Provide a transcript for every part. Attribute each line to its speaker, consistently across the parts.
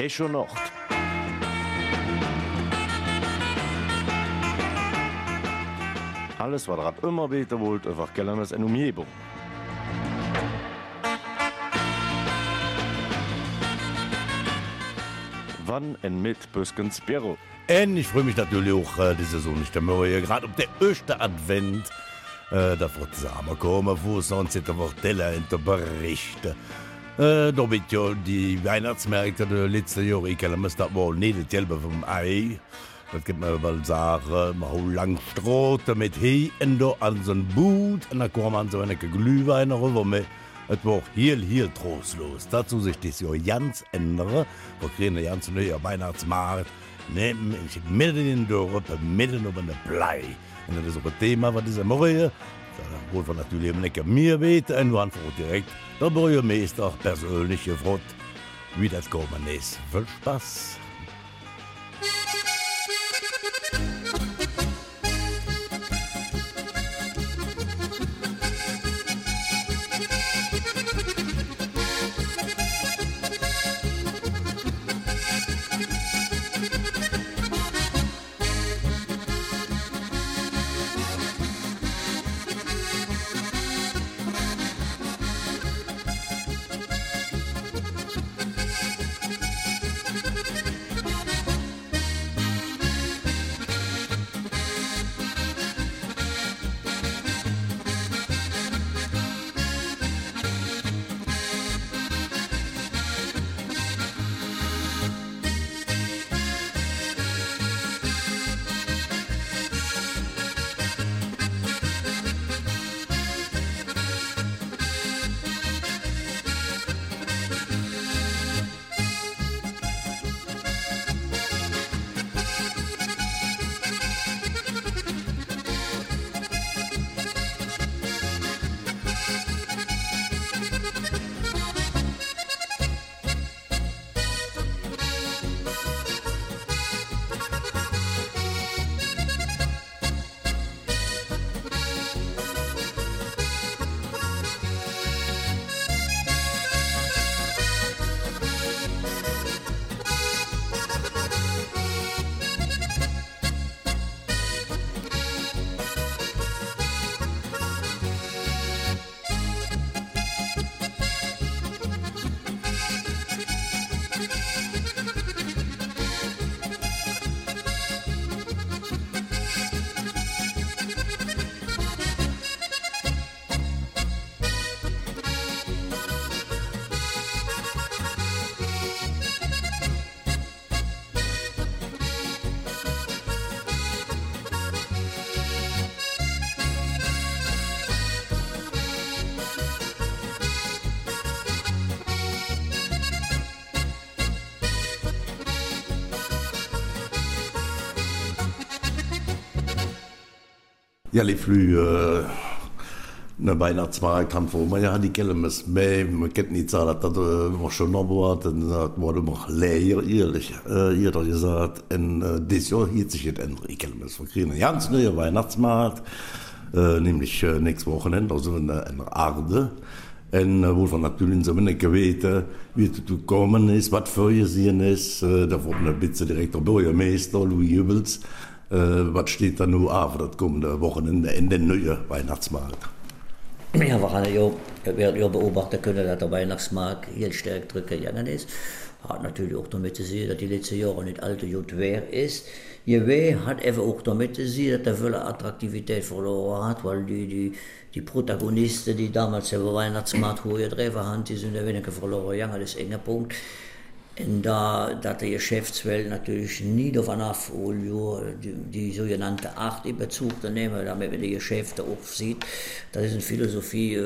Speaker 1: Echo Nord. Alles, was ihr immer beten wollt, über Kellermes en Umgebung. Wann en mit Büskens Büro.
Speaker 2: Und ich freue mich natürlich auch die Saison nicht mehr. Gerade auf der ersten Advent, da wird Sommer kommen, wo sonst in der Wortelle in der Berichte. Damit ja die Weihnachtsmärkte der letzten Jahre, ich kann das wohl nicht das Gelbe vom Ei. Das gibt man mal sagen, man hat lang Stroh mit Hei und da an so ein Boot und dann kommt man so eine Glühwein rüber mit. Es war hier trostlos. Dazu sich das Jahr ganz ändern. Wir kriegen einen ganz neuen Weihnachtsmarkt. Mitten in der Europa, mitten auf einer Blei. Und das ist auch ein Thema, was diese Morgen, da wollen wir natürlich nicht mehr beten, und wir haben direkt der Bürgermeister persönlich gefragt, wie das kommen ist. Viel Spaß! Ja, die Flüge, eine Weihnachtsmarkt haben wir, ja, die Kellermes mehr, man kennt nicht sagen, dass das schon noch war, dann war immer leer, ehrlich, jeder gesagt, und dieses Jahr hielt sich jetzt ändern, die Kellermes, wir kriegen einen ganz neuen Weihnachtsmarkt, nämlich nächstes Wochenende, also in der Arde, und wo wir natürlich so wenig gebeten, wie es gekommen ist, was für gesehen ist, da wurde ein bisschen direkt der Bürgermeister, Louis Jübels, was steht da nur an für das kommende Wochenende in den neuen Weihnachtsmarkt?
Speaker 3: Ja, wir haben ja beobachten können, dass der Weihnachtsmarkt hier stark zurückgegangen ist. Hat natürlich auch damit zu sehen, dass die letzten Jahre nicht allzu gut schwer ist. Jewe hat eben auch damit zu sehen, dass der viele Attraktivität verloren hat, weil die Protagonisten, die damals den Weihnachtsmarkt hochgetrieben haben, die sind ein wenig verloren gegangen, das ist ein enger Punkt. Und da der Geschäftswelt natürlich nie davon ab, die sogenannte Art in Bezug zu nehmen, damit man die Geschäfte auch sieht. Das ist eine Philosophie,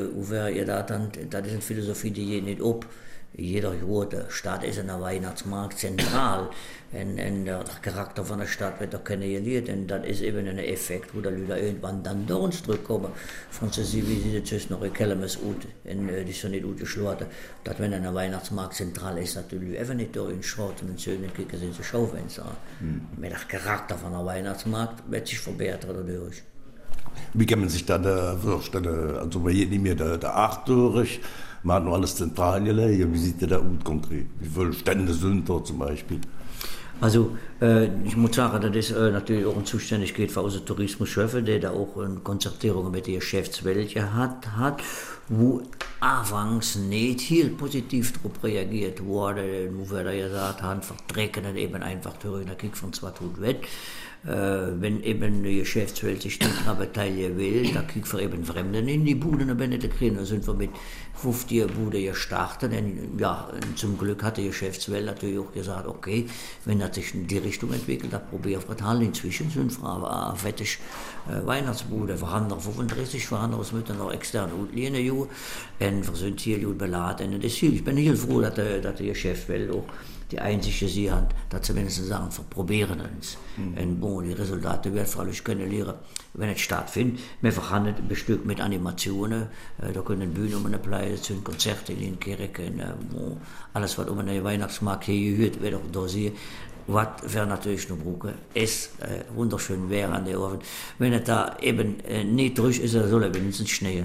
Speaker 3: das ist eine Philosophie, die geht nicht ab. Jeder Jahr, der Stadt ist in der Weihnachtsmarkt zentral. Und der Charakter von der Stadt wird auch kennengelernt. Und das ist eben ein Effekt, wo die Leute irgendwann dann durch uns zurückkommen. Von so wie sie das noch in Kellermes und die sind nicht gut geschlagen. Dass wenn der Weihnachtsmarkt zentral ist, dass die Leute einfach nicht durch den Schrott und den Söhnen kicken, sind sie Schaufenster. Mit der Charakter von der Weihnachtsmarkt wird sich verbessern dadurch.
Speaker 2: Wie kann man sich da vorstellen, also bei jedem mir der 8-Jährige, Man hat noch alles zentral gelegt. Wie sieht der da aus konkret? Wie viele Stände sind da zum Beispiel?
Speaker 3: Also, ich muss sagen, das ist natürlich auch eine Zuständigkeit für unseren Tourismuschef, der da auch eine Konzertierung mit der Geschäftswelt hat, wo anfangs nicht viel positiv darauf reagiert wurde, wo wir da gesagt haben, vertrecken das eben einfach durch, da kriegt von zwar tut weg. Wenn eben die Geschäftswelt sich nicht beteiligen will, da kriegt wir eben Fremden in die Bude, dann kriegen. Da sind wir mit 50 Bude gestartet. Und ja, zum Glück hat die Geschäftswelt natürlich auch gesagt, okay, wenn das sich in die Richtung entwickelt, dann probieren wir das. Inzwischen sind wir aber fettig Weihnachtsbude, wir haben noch 35, wir haben noch noch externe Utlinie, und wir sind hier gut beladen. Und ich bin heel froh, dass die Geschäftswelt auch die einzige sie hat, dass sie wenigstens sagen, wir probieren es. Und bon, die Resultate werden freilich können lernen, wenn es stattfindet. Wir verhandeln ein Stück mit Animationen, da können Bühnen um eine Pleite, sind Konzerte in den Kirchen, alles was um den Weihnachtsmarkt hier gehört, wird auch da sehen. Was wir natürlich noch brauchen, ist wunderschön wäre an der Ofen. Wenn es da eben nicht durch ist, soll er wenigstens Schnee.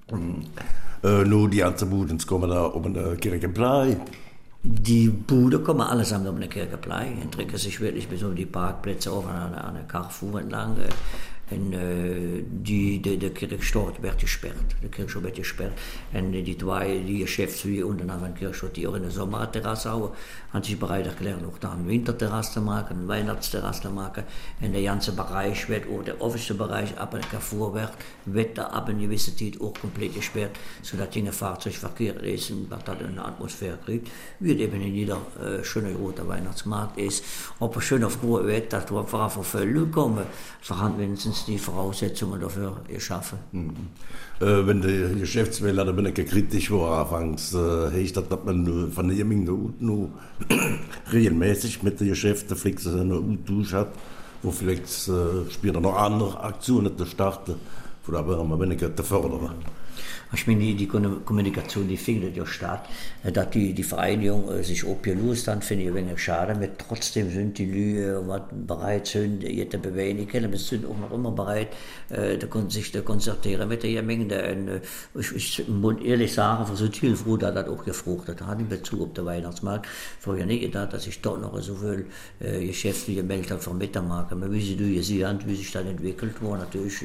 Speaker 2: Nur die ganzen Buden kommen da um eine Kirchenblei.
Speaker 3: Die Bude kommen allesamt um eine Kirchenblei und drücken sich wirklich bis um die Parkplätze auf an der Carrefour entlang. Und der Kirchstadt wird gesperrt. Der Kirchstadt wird gesperrt. Und die zwei Geschäftsführer unten an der Kirchstadt, die auch in der Sommerterrasse haben, haben sich bereit erklärt, auch da eine Winterterrasse zu machen, eine Weihnachtsterrasse zu machen. Und der ganze Bereich wird, auch der offizielle Bereich ab der Carrefour wird da ab einer gewissen Zeit auch komplett gesperrt, sodass die Fahrzeugverkehr ist und was da eine Atmosphäre kriegt. Wird eben in jeder schöne rote Weihnachtsmarkt ist. Ob er schön auf Ruhe wird, dass wir einfach von Vögeln kommen, verhandeln wenigstens die Voraussetzungen dafür geschaffen.
Speaker 2: Wenn die Geschäftswelt da bin ich kritisch war, anfangs heißt das, dass man von der nur regelmäßig mit den Geschäften flexen eine Austausch hat, wo vielleicht später noch andere Aktionen zu starten, wo da bin ich zu fördern.
Speaker 3: Ich meine, die Kommunikation, die findet ja statt, dass die Vereinigung sich abgelöst hat, finde ich ein wenig schade, aber trotzdem sind die Leute bereit, sind, jetzt zu bewegen, aber sind auch noch immer bereit, sich zu konzertieren mit der Menge. Ich muss ehrlich sagen, wir sind viel froh, dass das auch gefruchtet hat in Bezug auf den Weihnachtsmarkt. Vorher nicht gedacht, dass sich dort noch so viel Geschäfte gemeldet haben vom Mittermarkt. Aber wie Sie gesehen, wie sich das entwickelt war, natürlich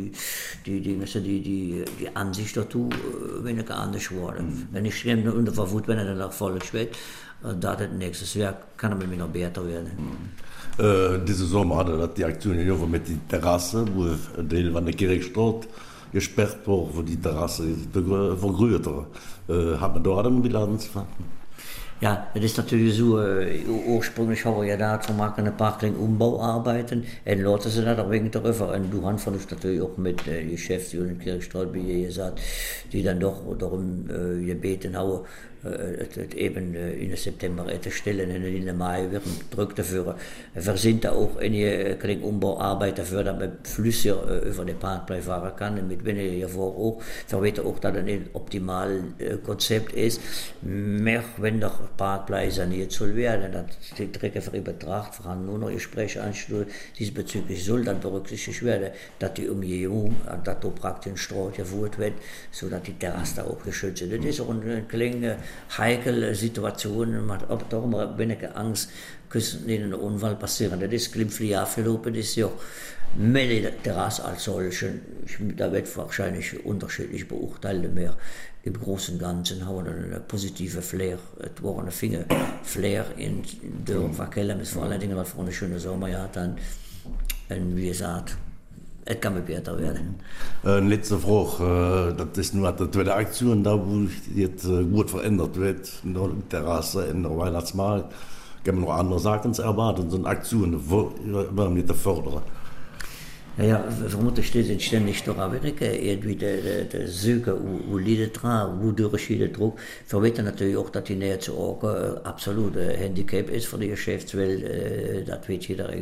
Speaker 3: die Ansicht dazu, weniger anders geworden. Wenn ich schreibe unter Verwut, wenn er dann auch voll wird, da das nächstes Jahr kann er mit mir noch besser werden.
Speaker 2: Diese Sommer hatte das die Aktion mit der Terrasse, wo ein Teil von der Kirchstadt gesperrt war, wo die Terrasse vergrößert war. Hat man da eine Bilanz?
Speaker 3: Ja, das ist natürlich so, ursprünglich haben wir ja da zu machen, ein paar kleine Umbauarbeiten, und Leute sind da auch wegen darüber, und du hast von uns natürlich auch mit Geschäftsführern in Kirchstraße, wie ihr gesagt, die dann doch darum gebeten haben, eben in September zu stellen und in Mai werden Druck dafür. Wir sind da auch in die kleine Umbauarbeit dafür, dass man flüssiger über den Parkplatz fahren kann, und mit weniger vor auch. Wir wissen auch, dass das ein optimales Konzept ist, mehr wenn der Parkplatz saniert soll werden, dass die Strecke für Betracht, wir haben nur noch Gespräche anstellen, diesbezüglich soll dann berücksichtigt werden, dass die Umgehung, dass da praktisch ein Strahl geführt wird, sodass die Terrasse auch geschützt ist. Das ist auch eine kleine heikle Situation, man hat auch immer weniger Angst, dass ein Unfall passieren. Das ist glimpflich Jahr verlopen, das ist ja mit der Terrasse als solche. Da wird wahrscheinlich unterschiedlich beurteilt, mehr im Großen und Ganzen haben wir eine positive Flair, es war eine Flair in der Verkehr, es vor allen Dingen, weil wir eine schöne Sommerjahr hatten, und wie gesagt, es kann mir besser werden.
Speaker 2: Letzte Frage, das ist nur die zweite Aktion, da wo jetzt gut verändert wird, in der Terrasse, in der Weihnachtsmarkt. Kann man noch andere Sachen erwarten, so eine Aktion, wo wir mit der fördern.
Speaker 3: Ja, vermutlich steht ständig durch Amerika, irgendwie der Suche, wo liegt dran, wo durch der Druck. Wir wissen natürlich auch, dass die Nähe zu Orge absolut ein Handicap ist für die Geschäftswelt, das weiß jeder.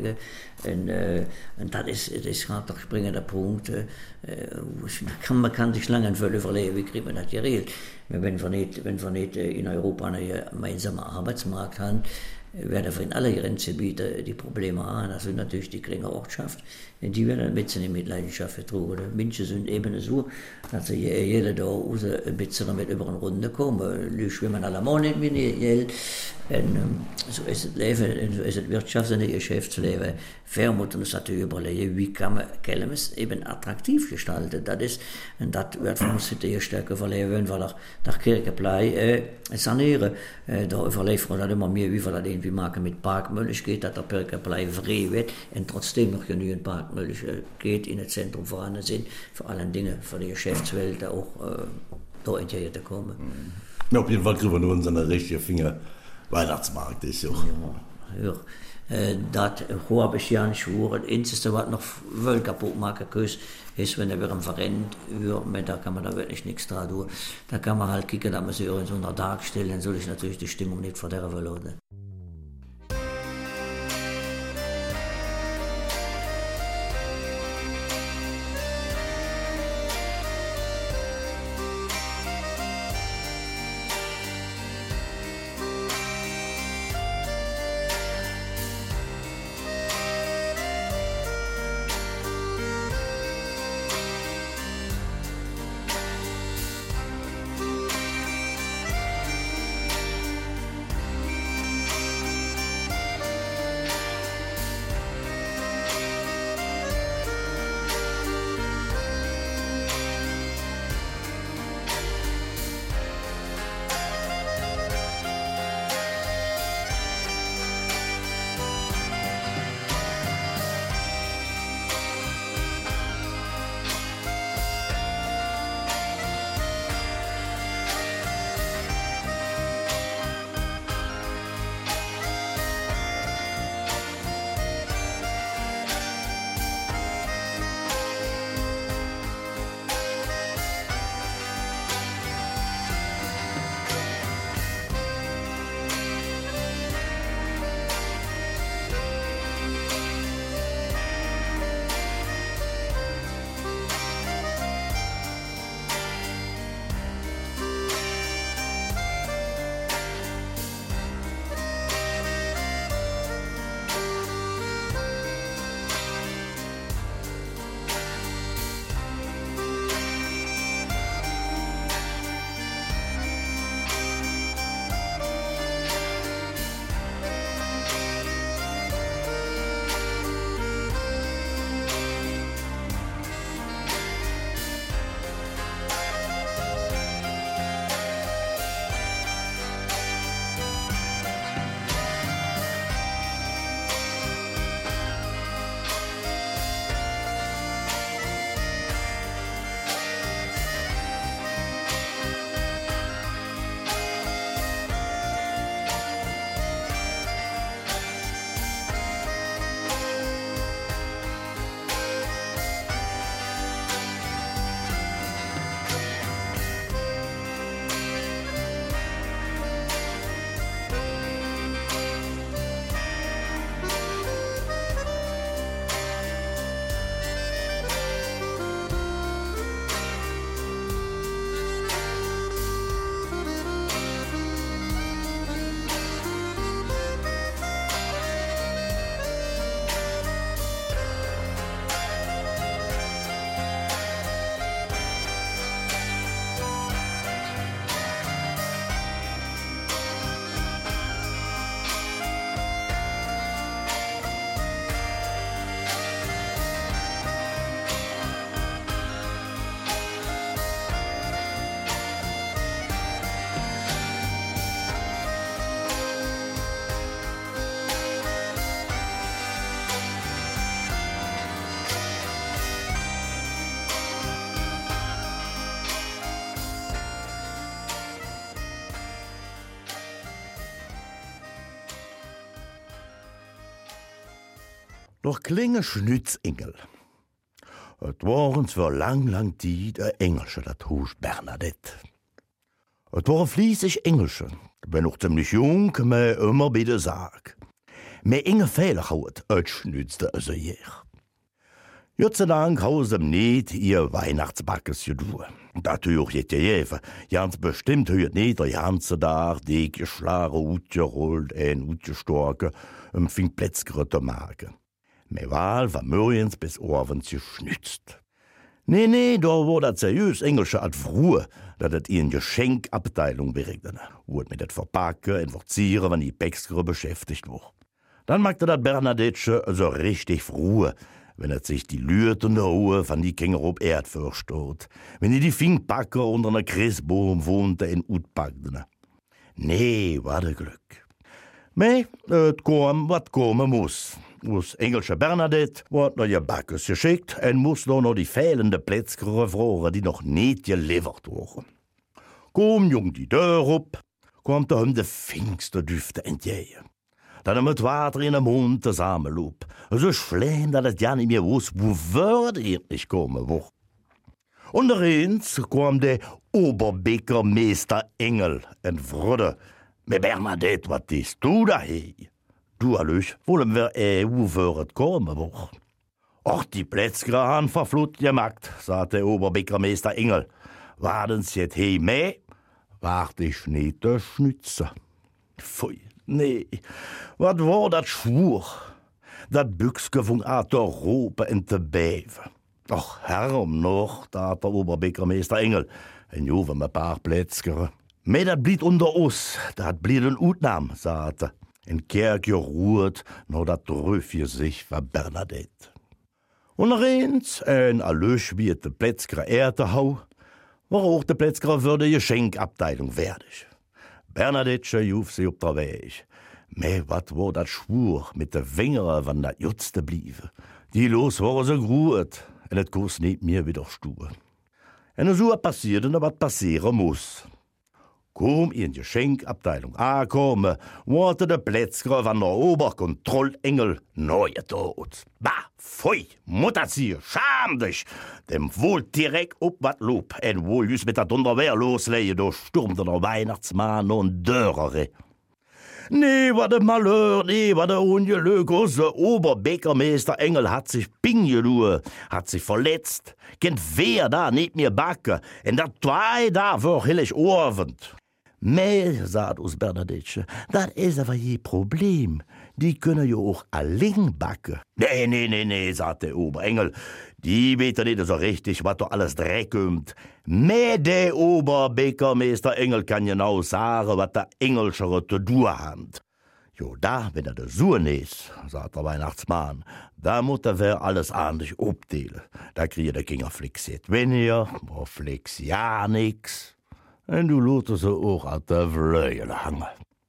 Speaker 3: Und das ist gerade der springende Punkt. Man kann sich lange überlegen, wie kriegt man das geregelt. Wenn wir nicht in Europa einen gemeinsamen Arbeitsmarkt haben, werden in alle Grenzgebiete die Probleme haben. Also natürlich die kleine Ortschaft, die werden ein bisschen in Mitleidenschaft getrogen. Manche sind eben so, dass jeder da raus ein bisschen mit über eine Runde kommen. Die schwimmen alle Mann nicht mit Geld. So ist das Leben, so ist das Wirtschafts- und Geschäftsleben. Wir müssen uns natürlich überlegen, wie kann man Kelmes eben attraktiv gestalten. Und das wird von uns die Stärke verleben, weil nach Kirchenplei sanieren. Da überlegen wir dann immer mehr, wie wir das irgendwie machen mit Parkmöglichkeit, dass der Kirchenplei frei wird und trotzdem noch genügend Parkmöglichkeit in das Zentrum vorhanden sind, vor allen Dingen für die Geschäftswelt auch da hinterher zu kommen.
Speaker 2: Ja, auf jeden Fall kriegen wir nur unsere richtigen Finger. Weihnachtsmarkt ist ja.
Speaker 3: Ja. Das habe ich ja nicht gehört. Das Einzige, was noch voll kaputt machen kann, ist, wenn er wieder ein Verein wird, da kann man da wirklich nichts dran tun. Da kann man halt kicken, dass man sich in so einer Tag stellen, dann soll ich natürlich die Stimmung nicht verderben lassen.
Speaker 2: Doch klinge Schnützengel. Et waren zwar lang Tid Engelsche, dat Husch Bernadette. Et waren fließig Engelsche, bin noch ziemlich jung, me immer bitte sag. Me inge Fehler hauet, et schnützte se hier. Gott sei Dank hausem nicht ihr Weihnachtsbackes gedu. Dat auch jet jewe. Ganz bestimmt hört nicht der ganze Tag die geschlare utgerollt en utgestorke fing Plätzgere zu machen. Meval war morgens bis abends geschnitzt. Nee, da war das seriös englische Art Ruhe, dat et ihren Geschenkabteilung beregnen. Wurde mit et Verpacken und Verzieren, wenn die Bäckskere beschäftigt war. Dann machte dat Bernadette so richtig frohe, wenn er sich die Lürt und der Ruhe von die Kinder ob Erd versteht, wenn die Fingpacker unter einer Christbaum wohnte in Utpackten. Nee, war der Glück. Mei, et kom, wat kommen muss. Us engelsche Bernadette wordt noch ihr Backes geschickt und muss noch die fehlende Plätzkere fragen, die noch nicht geliefert wurden. Kom jung die Deur op, kommt er de Pfingste Düfte entgegen. Dann mit Water in den Mund zusammenloop. So schlein, dass es ja nicht mehr wusste, wo würde er nicht kommen wo. Und eins kam der Oberbäckermeister Engel und fragte, mit Bernadette, was ist du da hier? Du, Allüch, wollen wir wo würdet kommen wo? Och, die Plätzkere han verflut gemacht, sagte der Oberbäckermeister Engel. Waren's jetzt hier mehr? Wart ich nicht der Schnitzer. Pfui. Nee, wat war dat schwur? Dat Büchske von Arthur Rope in de Bewe. Och, herum noch, da hat der Oberbäckermeister Engel. En juwe me paar Plätzkere. Me dat bliet unter us, dat bliet een Utnam, sagte. En Kerk geruht, no dat Röfje sich war Bernadette. Und noch eins, en Allösch wie de Plätzkere Erde hau, war auch de Plätzkere würde Geschenkabteilung werdig. Bernadette juf sie op der Weg. Me wat war dat schwur mit de Wingere, wann dat Jutzte bliewe. Die los war so gruet, en et kos niet mehr wieder stur. En so passierte, wat passieren muss. Kom in die Geschenkabteilung ankomme, wurde de Plätzkere van der Oberkontrollengel neue tot. Bah, pfui, Mutterzieh, scham dich! Dem wohl direkt op wat lob, en wohl jüss mit der Dunderwehr losleie, do stürmte der Weihnachtsmann und Dörrere. Nee, war de Malheur, nee, war de Unglück, der Oberbäckermeister Engel hat sich pingelue, hat sich verletzt, kennt wer da nicht mehr backe, en dat zwei da vor hillig Orwend. Mei, sagt us Bernadette, dat is aber je Problem. Die können ja auch allein backen. Nee, sagt der Oberengel. Die weet nicht so richtig, was da alles Dreck kommt. Mei, der Oberbäckermeister Engel kann genau sagen, was der Engelschere zu tun hat. Jo, da, wenn der Sohn ist, sagt der Weihnachtsmann, da muss wer alles anders obdelen. Da kriegt der Kinder Flix jetzt weniger, aber Flix ja nix. En du lotte ze auch an der Vleuel hangen.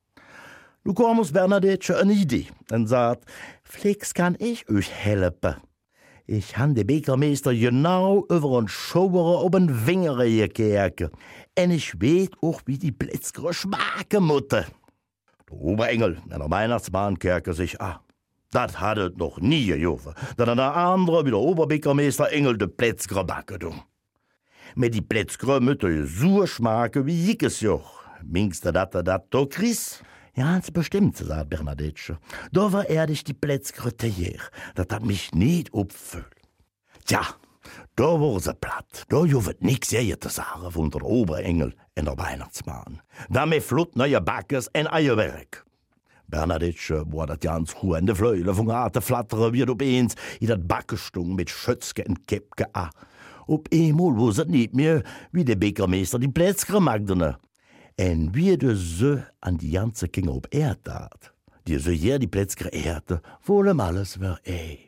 Speaker 2: Du kommst Bernadette eine Idee und sagt, Flix kann ich euch helfen. Ich han den Bäckermeister genau über einen Schauer auf den Wingere gekehrt. Und ich weet auch, wie die Plätzkere schmacken mutte. Der Oberengel und der Weihnachtsmann kerke sich an. Das hat es noch nie gejoven, dass der andere wie der Oberbäckermeister Engel de Plätzkere backen tun. Mit die Plätzkere mütte so schmacken wie jikes Joch. Mingst du dat do Chris? Ganz bestimmt, sagt Bernadette. Da war ehrlich die Plätzkere tejer. Das hat mich nicht opfüllt. Tja, da war sie platt. Da juvet nix zu sagen von der Oberengel und der Weihnachtsmann. Da me flott neue Backes en Eierwerk. Bernadette war dat ganz hu in de Vleule von Arte flatteren wie opeens in dat Backestung mit Schötzke und Käppke a. Op eenmaal was het niet meer wie de Bäckermeister die Plätzkere magdene. En wie de ze an die ganze Kinder op Erd dat. Die ze hier die Plätzkere Erde, wollen alles weer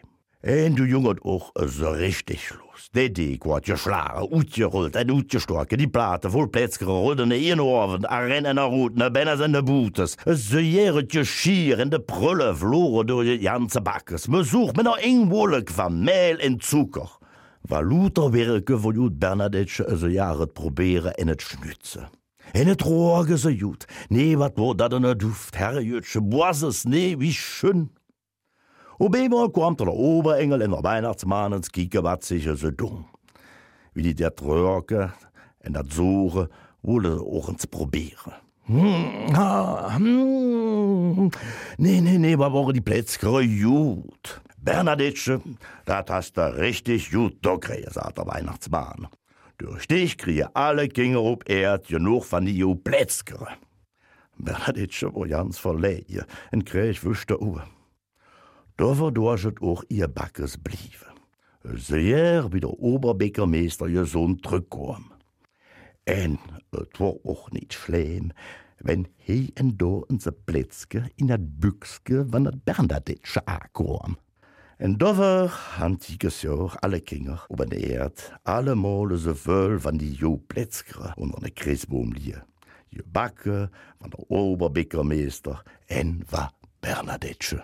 Speaker 2: En du Junge auch so richtig los. Der Dek wird geschlagen, uitgerollt en uitgestorken. Die Platen voll Plätzkere rollen in Ohren, a rennen a Routen, a Benners en de Bootes. Ze jere Geschier en de Prülle vloren durch die ganze Backes. Me sucht mit einer Engwolk van Mehl en Zucker. War Luther werke von Jud Bernadette so jaret proberen en het schnütze. En het roage so Jud. Nee, wat wo dat en Duft, herrjütsche Boises, nee, wie schön. Op eenmaal kwam der Oberengel en der Weihnachtsmann ins kieken wat sich so dumm. Wie die dat röke en dat Soge wollen auch ins proberen. Nee, wat waren die Plätzkere gut. Bernadette, dat hast du richtig gut dokriegt, sagt der Weihnachtsmann. Durch dich kriegen alle Kinder op Erd genug von die Plätzkere. Bernadette war ganz verlegen und krieg wüsste Uhr. Da war dorchet auch ihr Backes bliewe. Sehr wie der Oberbäckermeister ihr Sohn zurückkam. En et war auch nicht schlimm, wenn he en do in se Plätzke in dat Büchske van dat Bernadette ankam. En dover antikes Jahr alle Kinder op de Erd, alle Male se völ van die jo Plätzkere onder de Christboom liegen. Je bakke van der Oberbäckermeister en wa Bernadette.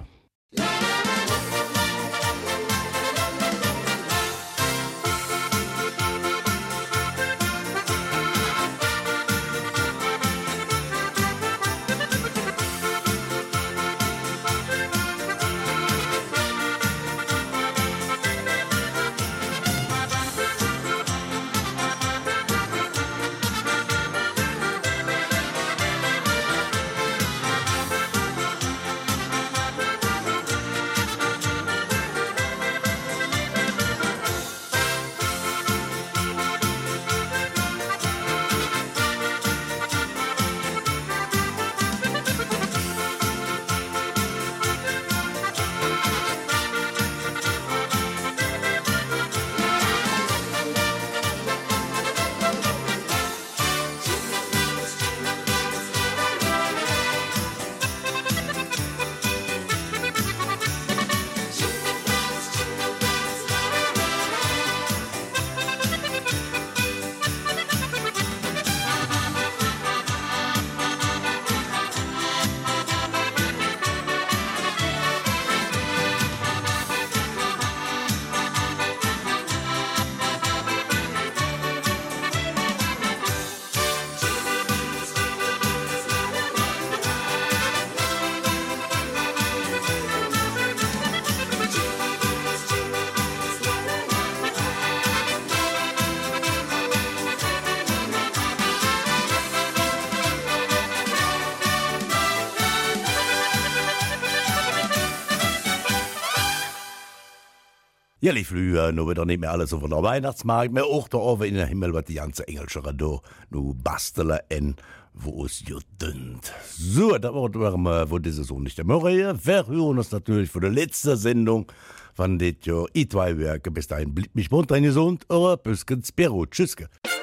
Speaker 2: Ja, lief früher, nur wird nicht mehr alles so von der Weihnachtsmarkt, mehr auch da oben in der Himmel, was die ganze Engelsche da, nu bastele en, wo es jo dünnt. So, da war wo diese so nicht der Mörre. Wir hören uns natürlich für die letzte Sendung von dit jo I2-Werke. Bis dahin blieb mich munter gesund, euer Büskens Spero. Tschüsske.